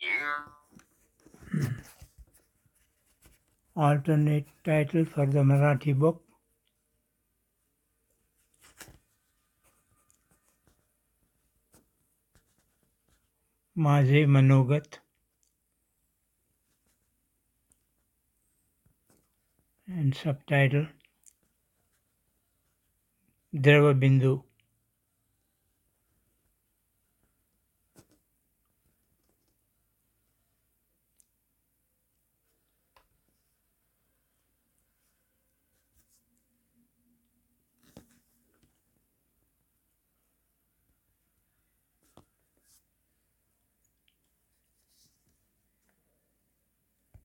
Alternate title for the Marathi book: माझे मनोगत, and subtitle Dravabindu.